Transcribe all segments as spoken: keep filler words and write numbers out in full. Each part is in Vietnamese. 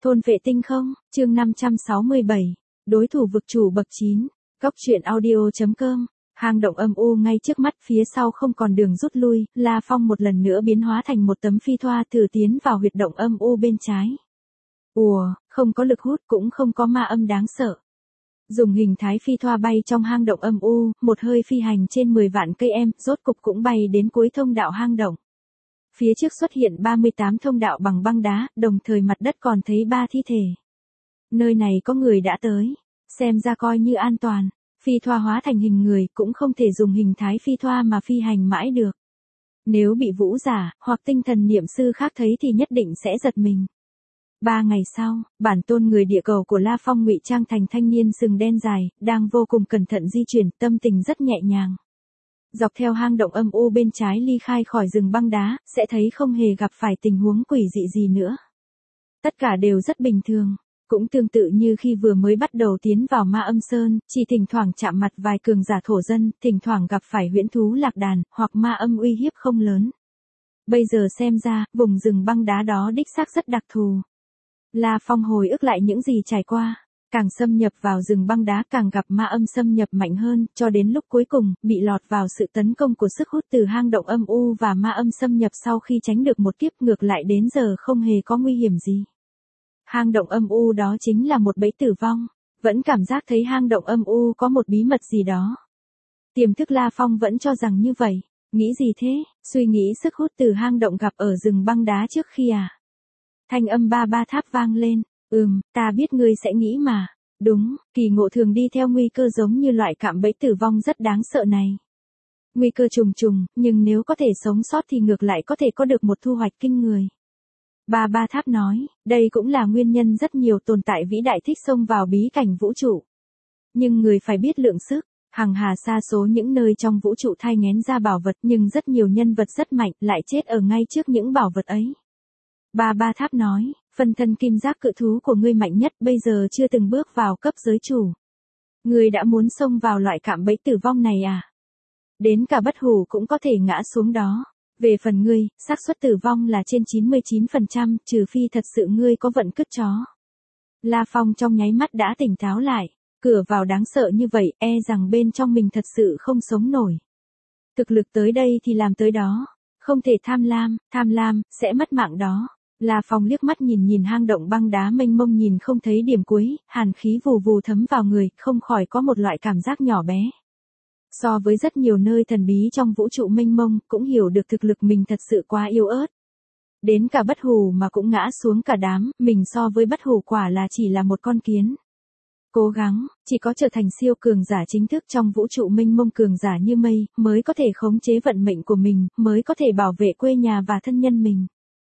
Thôn vệ tinh không, chương năm trăm sáu mươi bảy, đối thủ vực chủ bậc chín, Cóc truyện audio.com, hang động âm u ngay trước mắt phía sau không còn đường rút lui, La Phong một lần nữa biến hóa thành một tấm phi thoa thử tiến vào huyệt động âm u bên trái. Ùa, không có lực hút cũng không có ma âm đáng sợ. Dùng hình thái phi thoa bay trong hang động âm u, một hơi phi hành trên mười vạn cây em, rốt cục cũng bay đến cuối thông đạo hang động. Phía trước xuất hiện ba mươi tám thông đạo bằng băng đá, đồng thời mặt đất còn thấy ba thi thể. Nơi này có người đã tới, xem ra coi như an toàn. Phi thoa hóa thành hình người cũng không thể dùng hình thái phi thoa mà phi hành mãi được. Nếu bị vũ giả hoặc tinh thần niệm sư khác thấy thì nhất định sẽ giật mình. Ba ngày sau, bản tôn người địa cầu của La Phong ngụy trang thành thanh niên sừng đen dài, đang vô cùng cẩn thận di chuyển, tâm tình rất nhẹ nhàng. Dọc theo hang động âm u bên trái ly khai khỏi rừng băng đá, sẽ thấy không hề gặp phải tình huống quỷ dị gì nữa. Tất cả đều rất bình thường, cũng tương tự như khi vừa mới bắt đầu tiến vào Ma Âm Sơn, chỉ thỉnh thoảng chạm mặt vài cường giả thổ dân, thỉnh thoảng gặp phải huyễn thú lạc đàn, hoặc ma âm uy hiếp không lớn. Bây giờ xem ra, vùng rừng băng đá đó đích xác rất đặc thù. La Phong hồi ức lại những gì trải qua, càng xâm nhập vào rừng băng đá càng gặp ma âm xâm nhập mạnh hơn, cho đến lúc cuối cùng, bị lọt vào sự tấn công của sức hút từ hang động âm u và ma âm xâm nhập sau khi tránh được một kiếp ngược lại đến giờ không hề có nguy hiểm gì. Hang động âm u đó chính là một bẫy tử vong, vẫn cảm giác thấy hang động âm u có một bí mật gì đó. Tiềm thức La Phong vẫn cho rằng như vậy, nghĩ gì thế, suy nghĩ sức hút từ hang động gặp ở rừng băng đá trước khi à. Thanh âm ba ba tháp vang lên, ừm, ta biết ngươi sẽ nghĩ mà, đúng, kỳ ngộ thường đi theo nguy cơ giống như loại cạm bẫy tử vong rất đáng sợ này. Nguy cơ trùng trùng, nhưng nếu có thể sống sót thì ngược lại có thể có được một thu hoạch kinh người. Ba ba tháp nói, đây cũng là nguyên nhân rất nhiều tồn tại vĩ đại thích xông vào bí cảnh vũ trụ. Nhưng người phải biết lượng sức, hằng hà sa số những nơi trong vũ trụ thai nghén ra bảo vật nhưng rất nhiều nhân vật rất mạnh lại chết ở ngay trước những bảo vật ấy. Ba ba tháp nói, phân thân kim giác cự thú của ngươi mạnh nhất bây giờ chưa từng bước vào cấp giới chủ. Ngươi đã muốn xông vào loại cạm bẫy tử vong này à? Đến cả bất hủ cũng có thể ngã xuống đó. Về phần ngươi, xác suất tử vong là trên chín mươi chín phần trăm, trừ phi thật sự ngươi có vận cứt chó. La Phong trong nháy mắt đã tỉnh táo lại, cửa vào đáng sợ như vậy, e rằng bên trong mình thật sự không sống nổi. Thực lực tới đây thì làm tới đó, không thể tham lam, tham lam, sẽ mất mạng đó. La Phong liếc mắt nhìn nhìn hang động băng đá mênh mông nhìn không thấy điểm cuối, hàn khí vù vù thấm vào người, không khỏi có một loại cảm giác nhỏ bé. So với rất nhiều nơi thần bí trong vũ trụ mênh mông, cũng hiểu được thực lực mình thật sự quá yếu ớt. Đến cả bất hủ mà cũng ngã xuống cả đám, mình so với bất hủ quả là chỉ là một con kiến. Cố gắng, chỉ có trở thành siêu cường giả chính thức trong vũ trụ mênh mông cường giả như mây, mới có thể khống chế vận mệnh của mình, mới có thể bảo vệ quê nhà và thân nhân mình.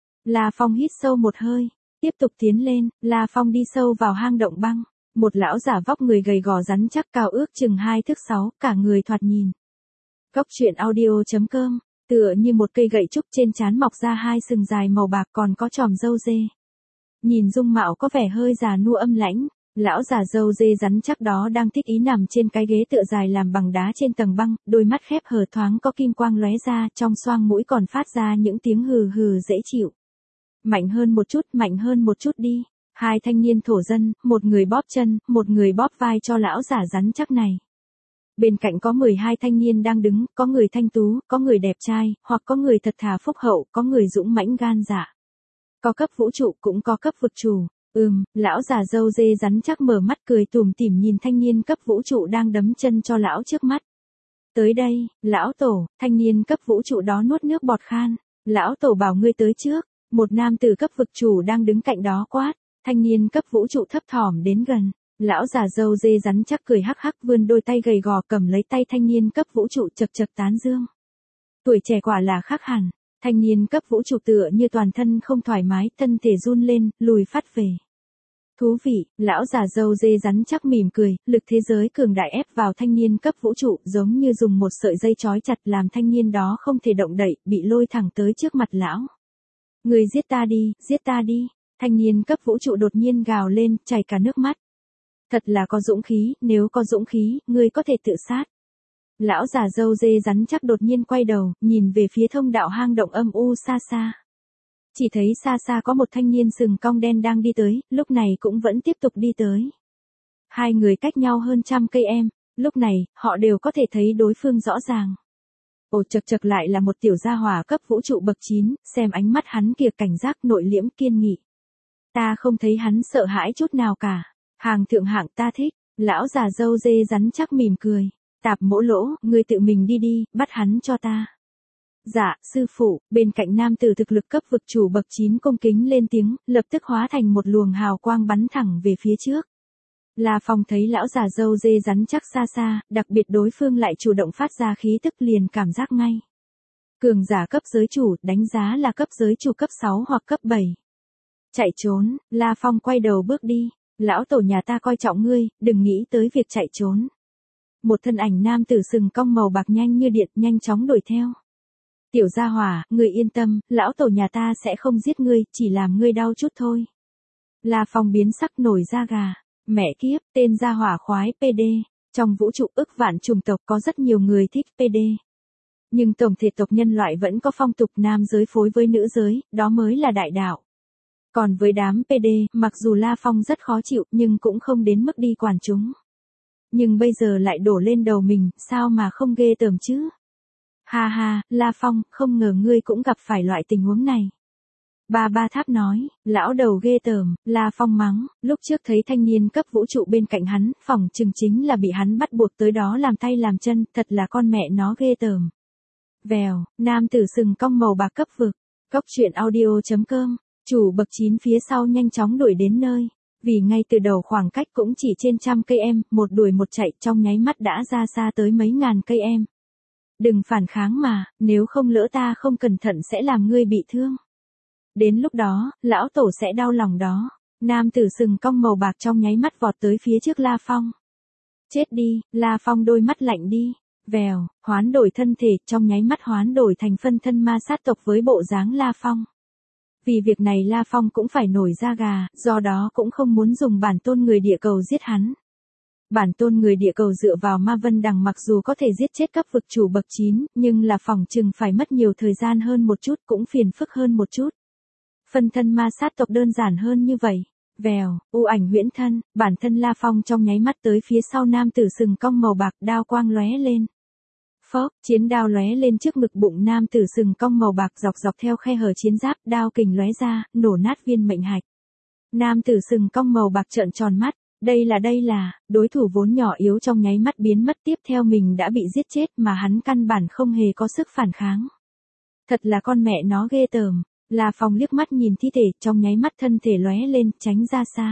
La Phong hít sâu một hơi, tiếp tục tiến lên, La Phong đi sâu vào hang động băng. Một lão giả vóc người gầy gò rắn chắc cao ước chừng hai thước sáu, cả người thoạt nhìn. Cóc truyện audio.com, tựa như một cây gậy trúc trên trán mọc ra hai sừng dài màu bạc còn có chòm râu dê. Nhìn dung mạo có vẻ hơi già nua âm lãnh, lão già râu dê rắn chắc đó đang thích ý nằm trên cái ghế tựa dài làm bằng đá trên tầng băng, đôi mắt khép hờ thoáng có kim quang lóe ra, trong xoang mũi còn phát ra những tiếng hừ hừ dễ chịu. Mạnh hơn một chút, mạnh hơn một chút đi. Hai thanh niên thổ dân, một người bóp chân, một người bóp vai cho lão giả rắn chắc này. Bên cạnh có mười hai thanh niên đang đứng, có người thanh tú, có người đẹp trai, hoặc có người thật thà phúc hậu, có người dũng mãnh gan dạ. Có cấp vũ trụ cũng có cấp vực chủ. Ừm, lão già râu dê rắn chắc mở mắt cười tủm tỉm nhìn thanh niên cấp vũ trụ đang đấm chân cho lão trước mắt. Tới đây, lão tổ, thanh niên cấp vũ trụ đó nuốt nước bọt khan. Lão tổ bảo ngươi tới trước, một nam tử cấp vực chủ đang đứng cạnh đó quát. Thanh niên cấp vũ trụ thấp thỏm đến gần, lão già râu dê rắn chắc cười hắc hắc vươn đôi tay gầy gò cầm lấy tay thanh niên cấp vũ trụ chật chật tán dương. Tuổi trẻ quả là khác hẳn, thanh niên cấp vũ trụ tựa như toàn thân không thoải mái, thân thể run lên, lùi phát về. Thú vị, lão già râu dê rắn chắc mỉm cười, lực thế giới cường đại ép vào thanh niên cấp vũ trụ giống như dùng một sợi dây trói chặt làm thanh niên đó không thể động đậy, bị lôi thẳng tới trước mặt lão. Người giết ta đi, giết ta đi. Thanh niên cấp vũ trụ đột nhiên gào lên, chảy cả nước mắt. Thật là có dũng khí, nếu có dũng khí, ngươi có thể tự sát. Lão già râu dê rắn chắc đột nhiên quay đầu, nhìn về phía thông đạo hang động âm u xa xa. chỉ thấy xa xa có một thanh niên sừng cong đen đang đi tới, lúc này cũng vẫn tiếp tục đi tới. Hai người cách nhau hơn trăm cây em, lúc này, họ đều có thể thấy đối phương rõ ràng. Ồ chật chật lại là một tiểu gia hỏa cấp vũ trụ bậc chín, xem ánh mắt hắn kìa cảnh giác nội liễm kiên nghị. Ta không thấy hắn sợ hãi chút nào cả. Hàng thượng hạng ta thích, lão già râu dê rắn chắc mỉm cười. Tạp mỗ lỗ, ngươi tự mình đi đi, bắt hắn cho ta. Dạ, sư phụ, bên cạnh nam tử thực lực cấp vực chủ bậc chín cung kính lên tiếng, lập tức hóa thành một luồng hào quang bắn thẳng về phía trước. La Phong thấy lão già râu dê rắn chắc xa xa, đặc biệt đối phương lại chủ động phát ra khí tức liền cảm giác ngay. Cường giả cấp giới chủ, đánh giá là cấp giới chủ cấp sáu hoặc cấp bảy. Chạy trốn, La Phong quay đầu bước đi, lão tổ nhà ta coi trọng ngươi, đừng nghĩ tới việc chạy trốn. Một thân ảnh nam tử sừng cong màu bạc nhanh như điện nhanh chóng đuổi theo. Tiểu gia hỏa, ngươi yên tâm, lão tổ nhà ta sẽ không giết ngươi, chỉ làm ngươi đau chút thôi. La Phong biến sắc nổi da gà. Mẹ kiếp, tên gia hỏa khoái pê đê, trong vũ trụ ức vạn chủng tộc có rất nhiều người thích pê đê. Nhưng tổng thể tộc nhân loại vẫn có phong tục nam giới phối với nữ giới, đó mới là đại đạo. Còn với đám pê đê, mặc dù La Phong rất khó chịu nhưng cũng không đến mức đi quản chúng. Nhưng bây giờ lại đổ lên đầu mình, sao mà không ghê tởm chứ? Ha ha, La Phong, không ngờ ngươi cũng gặp phải loại tình huống này. Ba Ba Tháp nói, lão đầu ghê tởm, La Phong mắng, lúc trước thấy thanh niên cấp vũ trụ bên cạnh hắn, phỏng chừng chính là bị hắn bắt buộc tới đó làm tay làm chân, thật là con mẹ nó ghê tởm. Vèo, nam tử sừng cong màu bạc cấp vực, cốc truyện audio chấm com, chủ bậc chín phía sau nhanh chóng đuổi đến nơi, vì ngay từ đầu khoảng cách cũng chỉ trên trăm cây em, một đuổi một chạy trong nháy mắt đã ra xa tới mấy ngàn cây em. Đừng phản kháng mà, nếu không lỡ ta không cẩn thận sẽ làm ngươi bị thương. Đến lúc đó, lão tổ sẽ đau lòng đó. Nam tử sừng cong màu bạc trong nháy mắt vọt tới phía trước La Phong. Chết đi, La Phong đôi mắt lạnh đi. Vèo, hoán đổi thân thể, trong nháy mắt hoán đổi thành phân thân ma sát tộc với bộ dáng La Phong. Vì việc này La Phong cũng phải nổi da gà, do đó cũng không muốn dùng bản tôn người địa cầu giết hắn. Bản tôn người địa cầu dựa vào ma vân đằng mặc dù có thể giết chết cấp vực chủ bậc chín, nhưng là phỏng chừng phải mất nhiều thời gian hơn một chút cũng phiền phức hơn một chút. Phân thân ma sát tộc đơn giản hơn như vậy. Vèo, u ảnh huyễn thân, bản thân La Phong trong nháy mắt tới phía sau nam tử sừng cong màu bạc đao quang lóe lên. Phốc, chiến đao lóe lên trước ngực bụng nam tử sừng cong màu bạc dọc dọc theo khe hở chiến giáp đao kình lóe ra, nổ nát viên mệnh hạch. Nam tử sừng cong màu bạc trợn tròn mắt, đây là đây là, đối thủ vốn nhỏ yếu trong nháy mắt biến mất tiếp theo mình đã bị giết chết mà hắn căn bản không hề có sức phản kháng. Thật là con mẹ nó ghê tởm. La Phong liếc mắt nhìn thi thể, trong nháy mắt thân thể lóe lên, tránh ra xa.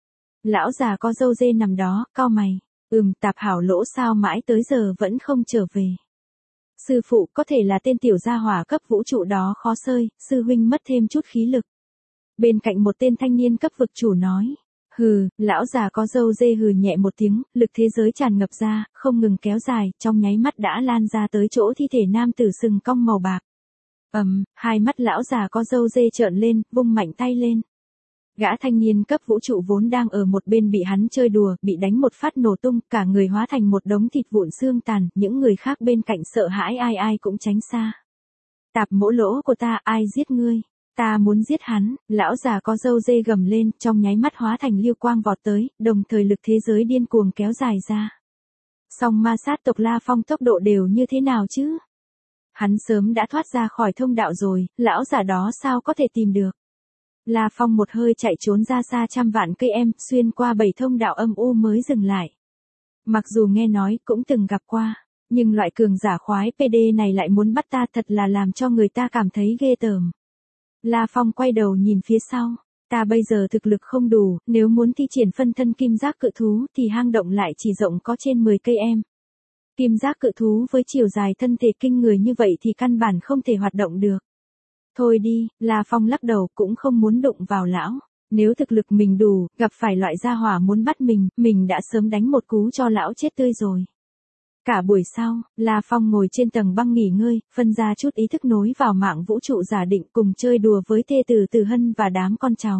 Lão già có râu dê nằm đó, cau mày. Ừm, tạp hảo lỗ sao mãi tới giờ vẫn không trở về. Sư phụ có thể là tên tiểu gia hỏa cấp vũ trụ đó khó sơi, sư huynh mất thêm chút khí lực. Bên cạnh một tên thanh niên cấp vực chủ nói. Hừ, lão già có râu dê hừ nhẹ một tiếng, lực thế giới tràn ngập ra, không ngừng kéo dài, trong nháy mắt đã lan ra tới chỗ thi thể nam tử sừng cong màu bạc. Ầm, um, hai mắt lão già có râu dê trợn lên, vung mạnh tay lên. Gã thanh niên cấp vũ trụ vốn đang ở một bên bị hắn chơi đùa, bị đánh một phát nổ tung, cả người hóa thành một đống thịt vụn xương tàn, những người khác bên cạnh sợ hãi ai ai cũng tránh xa. Tạp mỗ lỗ của ta, ai giết ngươi? Ta muốn giết hắn, lão già có râu dê gầm lên, trong nháy mắt hóa thành liêu quang vọt tới, đồng thời lực thế giới điên cuồng kéo dài ra. Song ma sát tộc La Phong tốc độ đều như thế nào chứ? Hắn sớm đã thoát ra khỏi thông đạo rồi, lão già đó sao có thể tìm được. La Phong một hơi chạy trốn ra xa trăm vạn cây em, xuyên qua bảy thông đạo âm u mới dừng lại. Mặc dù nghe nói cũng từng gặp qua, nhưng loại cường giả khoái pê đê này lại muốn bắt ta thật là làm cho người ta cảm thấy ghê tởm. La Phong quay đầu nhìn phía sau, ta bây giờ thực lực không đủ, nếu muốn thi triển phân thân kim giác cự thú thì hang động lại chỉ rộng có trên mười cây em. Kim giác cự thú với chiều dài thân thể kinh người như vậy thì căn bản không thể hoạt động được. Thôi đi, La Phong lắc đầu cũng không muốn đụng vào lão. Nếu thực lực mình đủ, gặp phải loại gia hỏa muốn bắt mình, mình đã sớm đánh một cú cho lão chết tươi rồi. Cả buổi sau, La Phong ngồi trên tầng băng nghỉ ngơi, phân ra chút ý thức nối vào mạng vũ trụ giả định cùng chơi đùa với thê tử Từ Hân và đám con cháu.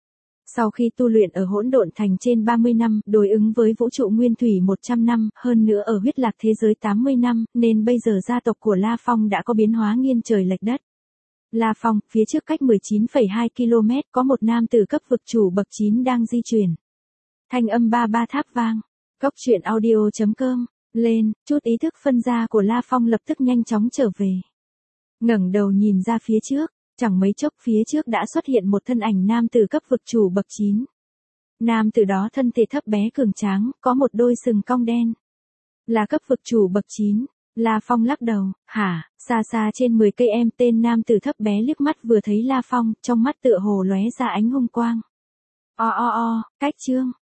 Sau khi tu luyện ở hỗn độn thành trên ba mươi năm, đối ứng với vũ trụ nguyên thủy một trăm năm, hơn nữa ở huyết lạc thế giới tám mươi năm, nên bây giờ gia tộc của La Phong đã có biến hóa nghiêng trời lệch đất. La Phong, phía trước cách mười chín phẩy hai ki lô mét có một nam tử cấp vực chủ bậc chín đang di chuyển. Thanh âm ba ba tháp vang. Cốc truyện audio chấm com. Lên, chút ý thức phân ra của La Phong lập tức nhanh chóng trở về. Ngẩng đầu nhìn ra phía trước, chẳng mấy chốc phía trước đã xuất hiện một thân ảnh nam tử cấp vực chủ bậc chín. Nam tử đó thân thể thấp bé cường tráng, có một đôi sừng cong đen. Là cấp vực chủ bậc chín. La Phong lắc đầu, hả, xa xa trên mười cây em tên nam tử thấp bé liếc mắt vừa thấy La Phong, trong mắt tựa hồ lóe ra ánh hung quang. O o o, cách chương.